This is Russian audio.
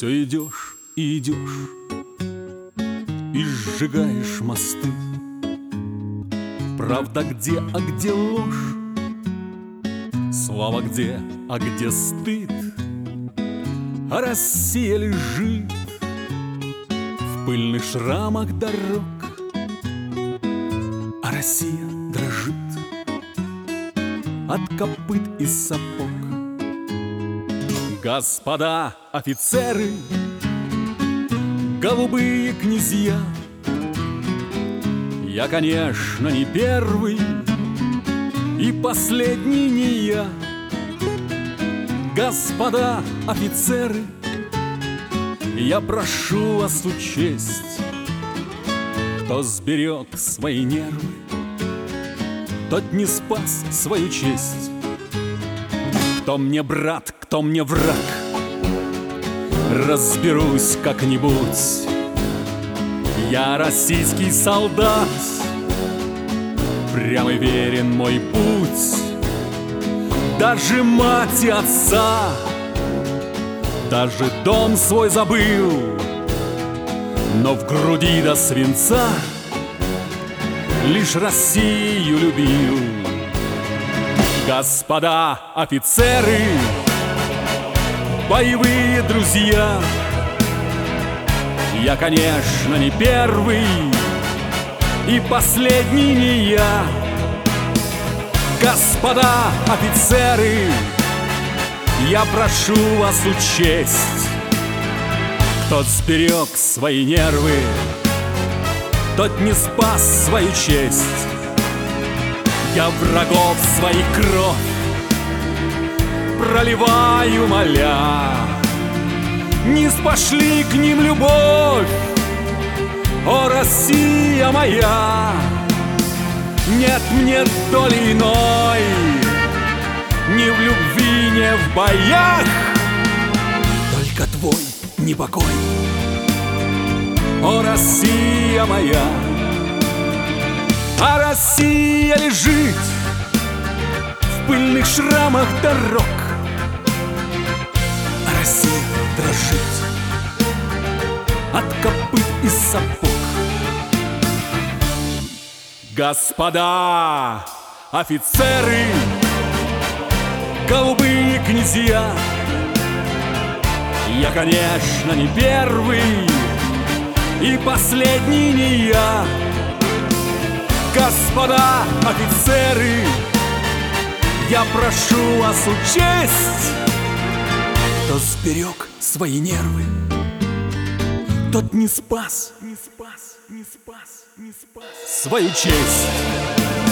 Все идешь и идешь, и сжигаешь мосты. Правда где, а где ложь? Слава где, а где стыд? А Россия лежит в пыльных шрамах дорог, а Россия дрожит от копыт и сапог. Господа офицеры, голубые князья, я, конечно, не первый и последний не я. Господа офицеры, я прошу вас учесть, кто сберег свои нервы, тот не спас свою честь. Кто мне брат, кто мне враг, разберусь как-нибудь. Я российский солдат, прям и верен мой путь. Даже мать и отца, даже дом свой забыл, но в груди до свинца лишь Россию любил. Господа офицеры, боевые друзья, я, конечно, не первый и последний не я. Господа офицеры, я прошу вас учесть, кто сберег свои нервы, тот не спас свою честь. Я врагов своих кровь проливаю, моля, не спошли к ним любовь, о, Россия моя. Нет мне доли иной, ни в любви, ни в боях, только твой непокой, о, Россия моя. А Россия лежит в пыльных шрамах дорог, а Россия дрожит от копыт и сапог. Господа офицеры, голубые князья, я, конечно, не первый и последний не я. Господа офицеры, я прошу вас учесть, кто сберег свои нервы, тот не спас свою честь.